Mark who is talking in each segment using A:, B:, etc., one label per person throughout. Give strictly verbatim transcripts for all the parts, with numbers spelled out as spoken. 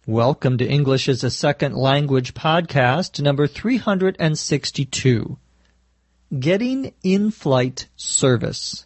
A: Welcome to English as a Second Language podcast number three hundred sixty-two. Getting in-flight service.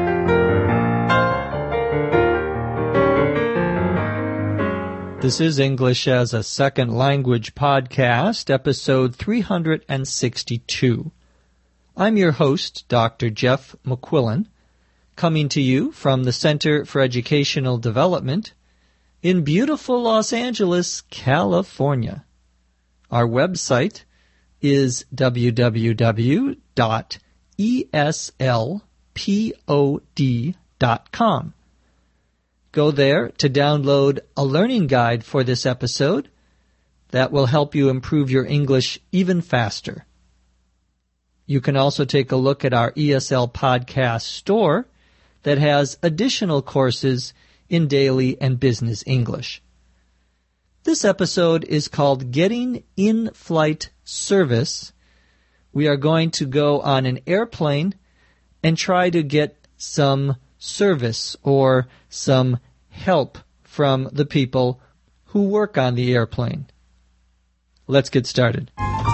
A: This is English as a Second Language podcast, episode three hundred sixty-two. I'm your host, Doctor Jeff McQuillan, coming to you from the Center for Educational Development in beautiful Los Angeles, California. Our website is w w w dot e s l pod dot com. Go there to download a learning guide for this episode that will help you improve your English even faster. You can also take a look at our E S L podcast store that has additional courses in daily and business English. This episode is called Getting In-Flight Service. We are going to go on an airplane and try to get some service or some help from the people who work on the airplane. Let's get started.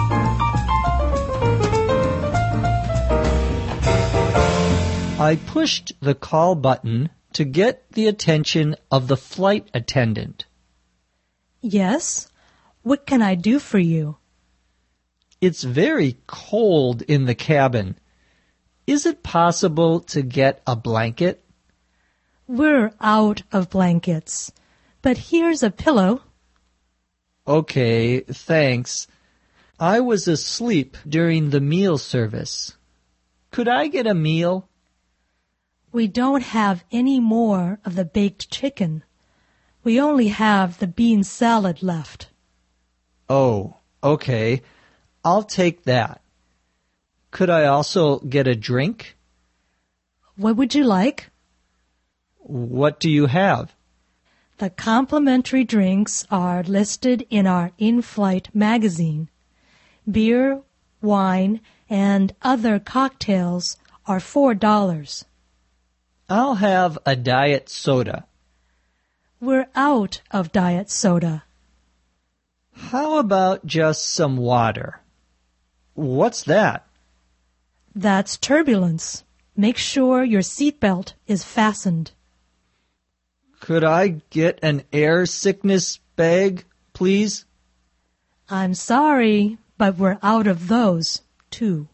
A: I pushed the call button to get the attention of the flight attendant.
B: Yes? What can I do for you?
A: It's very cold in the cabin. Is it possible to get a blanket?
B: We're out of blankets, but here's a pillow.
A: Okay, thanks. I was asleep during the meal service. Could I get a meal?
B: We don't have any more of the baked chicken. We only have the bean salad left.
A: Oh, okay. I'll take that. Could I also get a drink?
B: What would you like?
A: What do you have?
B: The complimentary drinks are listed in our in-flight magazine. Beer, wine, and other cocktails are four dollars.
A: I'll have a diet soda.
B: We're out of diet soda.
A: How about just some water? What's that?
B: That's turbulence. Make sure your seatbelt is fastened.
A: Could I get an air sickness bag, please?
B: I'm sorry, but we're out of those, too.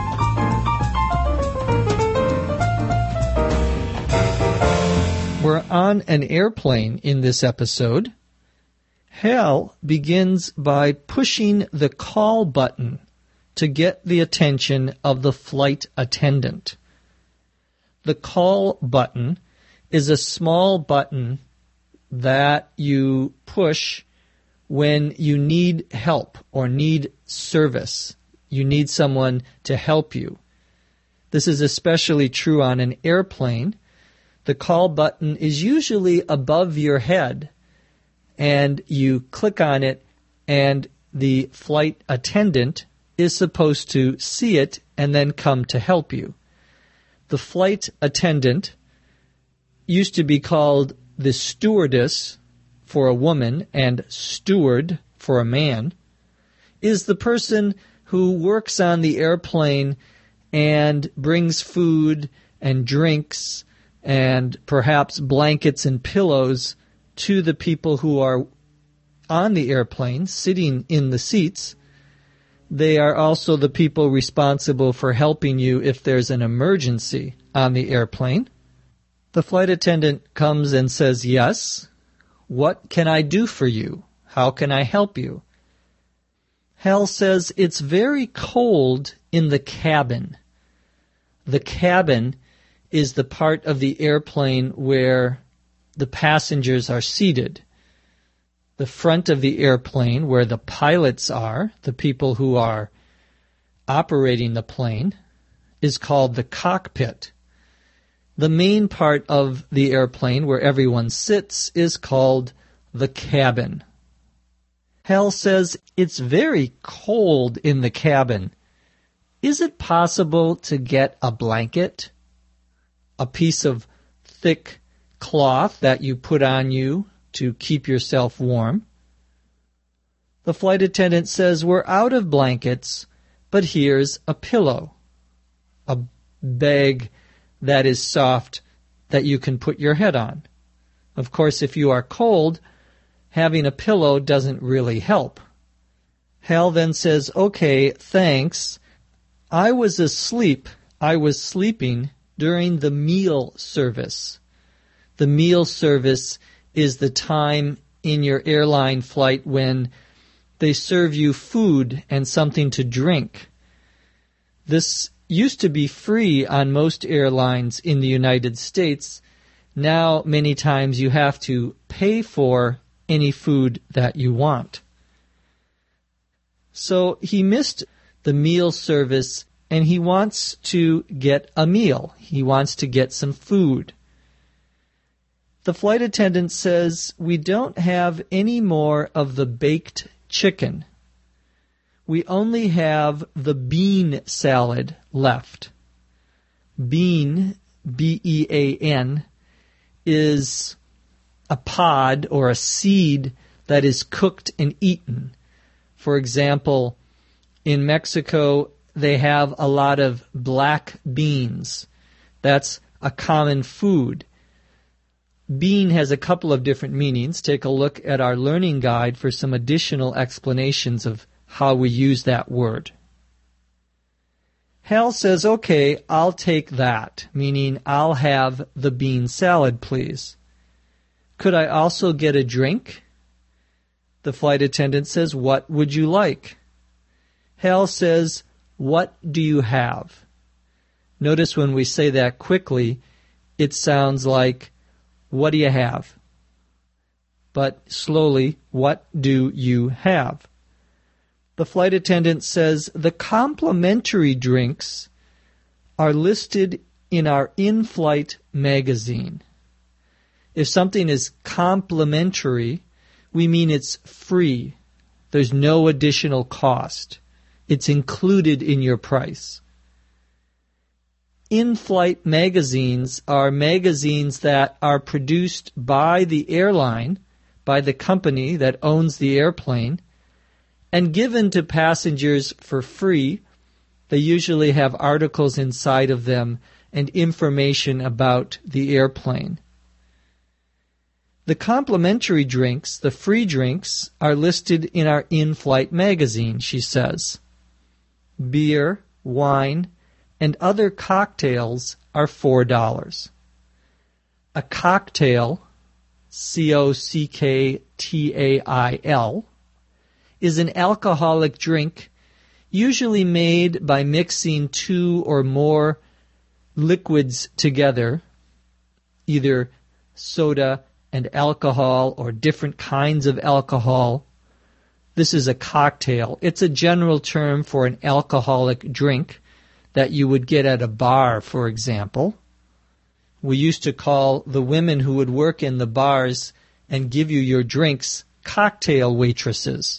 A: We're on an airplane in this episode. Hal begins by pushing the call button to get the attention of the flight attendant. The call button is a small button that you push when you need help or need service. You need someone to help you. This is especially true on an airplane. The call button is usually above your head, and you click on it, and the flight attendant is supposed to see it and then come to help you. The flight attendant used to be called the stewardess for a woman and steward for a man, is the person who works on the airplane and brings food and drinks and perhaps blankets and pillows to the people who are on the airplane, sitting in the seats. They are also the people responsible for helping you if there's an emergency on the airplane. The flight attendant comes and says, "Yes, what can I do for you? How can I help you?" Hal says, "It's very cold in the cabin." The cabin is the part of the airplane where the passengers are seated. The front of the airplane, where the pilots are, the people who are operating the plane, is called the cockpit. The main part of the airplane, where everyone sits, is called the cabin. Hal says, "It's very cold in the cabin. Is it possible to get a blanket? A piece of thick cloth that you put on you to keep yourself warm?" The flight attendant says, we're out of blankets, but here's a pillow, a bag that is soft that you can put your head on. Of course, if you are cold, having a pillow doesn't really help. Hal then says, okay, thanks. I was asleep. I was sleeping during the meal service. The meal service is the time in your airline flight when they serve you food and something to drink. This used to be free on most airlines in the United States. Now, many times you have to pay for any food that you want. So he missed the meal service and he wants to get a meal. He wants to get some food. The flight attendant says, we don't have any more of the baked chicken. We only have the bean salad left. Bean, B E A N, is a pod or a seed that is cooked and eaten. For example, in Mexico, they have a lot of black beans. That's a common food. Bean has a couple of different meanings. Take a look at our learning guide for some additional explanations of how we use that word. Hal says, okay, I'll take that, meaning I'll have the bean salad, please. Could I also get a drink? The flight attendant says, what would you like? Hal says, what do you have? Notice when we say that quickly, it sounds like, what do you have? But slowly, what do you have? The flight attendant says, the complimentary drinks are listed in our in-flight magazine. If something is complimentary, we mean it's free. There's no additional cost. It's included in your price. In-flight magazines are magazines that are produced by the airline, by the company that owns the airplane, and given to passengers for free. They usually have articles inside of them and information about the airplane. The complimentary drinks, the free drinks, are listed in our in-flight magazine, she says. Beer, wine, and other cocktails are four dollars. A cocktail, C O C K T A I L, is an alcoholic drink usually made by mixing two or more liquids together, either soda and alcohol or different kinds of alcohol. This is a cocktail. It's a general term for an alcoholic drink that you would get at a bar, for example. We used to call the women who would work in the bars and give you your drinks cocktail waitresses.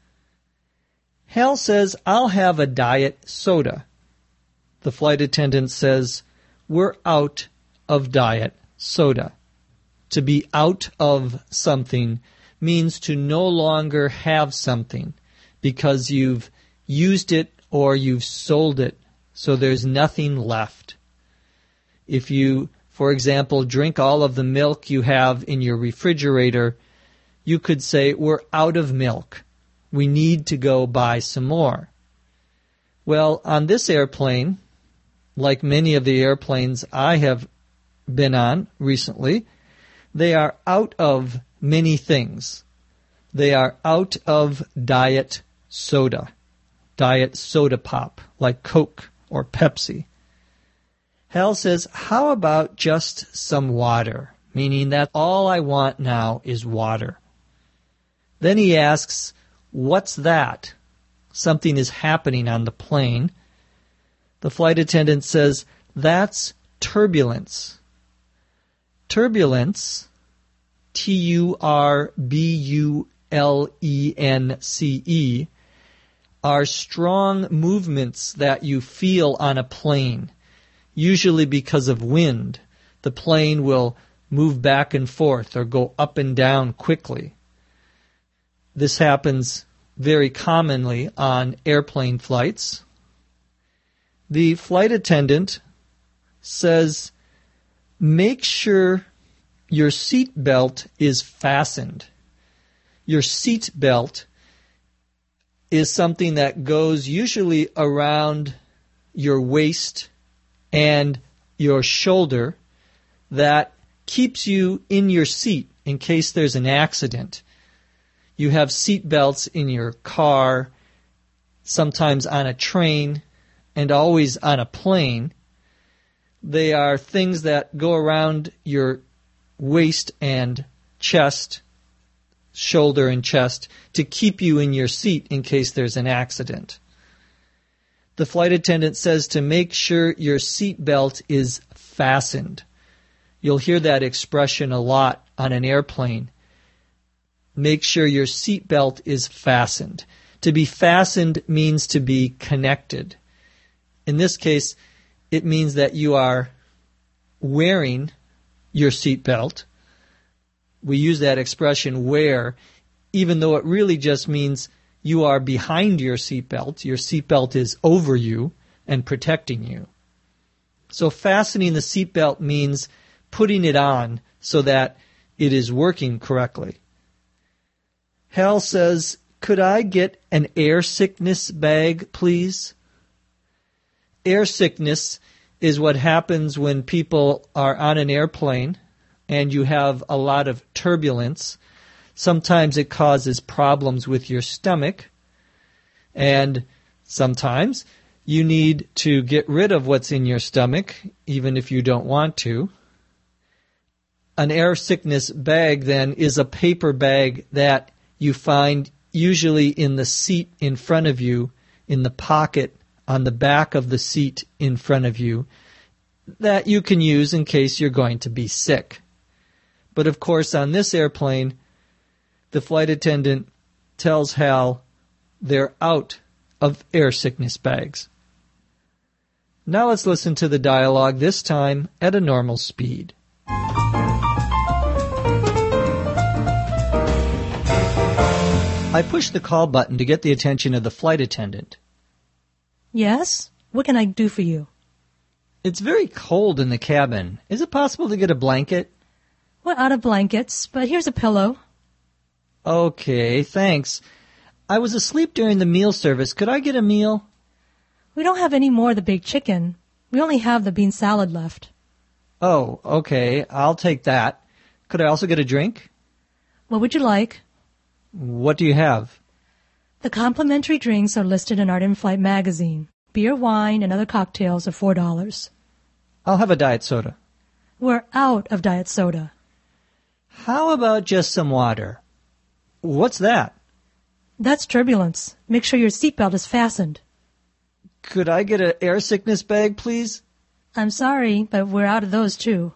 A: Hal says, I'll have a diet soda. The flight attendant says, we're out of diet soda. To be out of something means to no longer have something because you've used it or you've sold it, so there's nothing left. If you, for example, drink all of the milk you have in your refrigerator, you could say, we're out of milk. We need to go buy some more. Well, on this airplane, like many of the airplanes I have been on recently, they are out of many things. They are out of diet soda, diet soda pop, like Coke or Pepsi. Hal says, how about just some water? Meaning that all I want now is water. Then he asks, what's that? Something is happening on the plane. The flight attendant says, that's turbulence. Turbulence, T U R B U L E N C E, are strong movements that you feel on a plane, usually because of wind. The plane will move back and forth or go up and down quickly. This happens very commonly on airplane flights. The flight attendant says, make sure your seat belt is fastened. Your seat belt is something that goes usually around your waist and your shoulder that keeps you in your seat in case there's an accident. You have seat belts in your car, sometimes on a train, and always on a plane. They are things that go around your waist and chest, shoulder and chest, to keep you in your seat in case there's an accident. The flight attendant says to make sure your seat belt is fastened. You'll hear that expression a lot on an airplane. Make sure your seat belt is fastened. To be fastened means to be connected. In this case, it means that you are wearing your seat belt. We use that expression wear, even though it really just means you are behind your seatbelt. Your seatbelt is over you and protecting you. So fastening the seatbelt means putting it on so that it is working correctly. Hal says, could I get an air sickness bag, please? Air sickness is what happens when people are on an airplane and you have a lot of turbulence. Sometimes it causes problems with your stomach, and sometimes you need to get rid of what's in your stomach, even if you don't want to. An air sickness bag, then, is a paper bag that you find usually in the seat in front of you, in the pocket on the back of the seat in front of you, that you can use in case you're going to be sick. But of course, on this airplane, the flight attendant tells Hal they're out of air sickness bags. Now let's listen to the dialogue, this time at a normal speed. I pushed the call button to get the attention of the flight attendant.
B: Yes? What can I do for you?
A: It's very cold in the cabin. Is it possible to get a blanket?
B: We're out of blankets, but here's a pillow.
A: Okay, thanks. I was asleep during the meal service. Could I get a meal?
B: We don't have any more of the baked chicken. We only have the bean salad left.
A: Oh, okay. I'll take that. Could I also get a drink?
B: What would you like?
A: What do you have?
B: The complimentary drinks are listed in Art in Flight magazine. Beer, wine, and other cocktails are four dollars.
A: I'll have a diet soda.
B: We're out of diet soda.
A: How about just some water? What's that?
B: That's turbulence. Make sure your seatbelt is fastened.
A: Could I get an air sickness bag, please?
B: I'm sorry, but we're out of those too.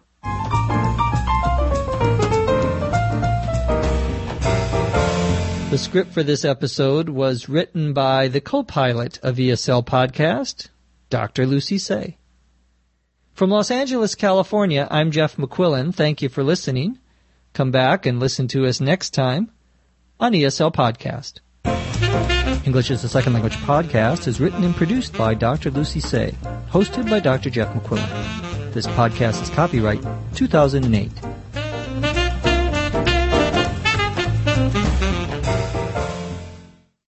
A: The script for this episode was written by the co-pilot of E S L Podcast, Doctor Lucy Say. From Los Angeles, California, I'm Jeff McQuillan. Thank you for listening. Come back and listen to us next time on E S L Podcast. English as a Second Language Podcast is written and produced by Doctor Lucy Say, hosted by Doctor Jeff McQuillan. This podcast is copyright two thousand eight.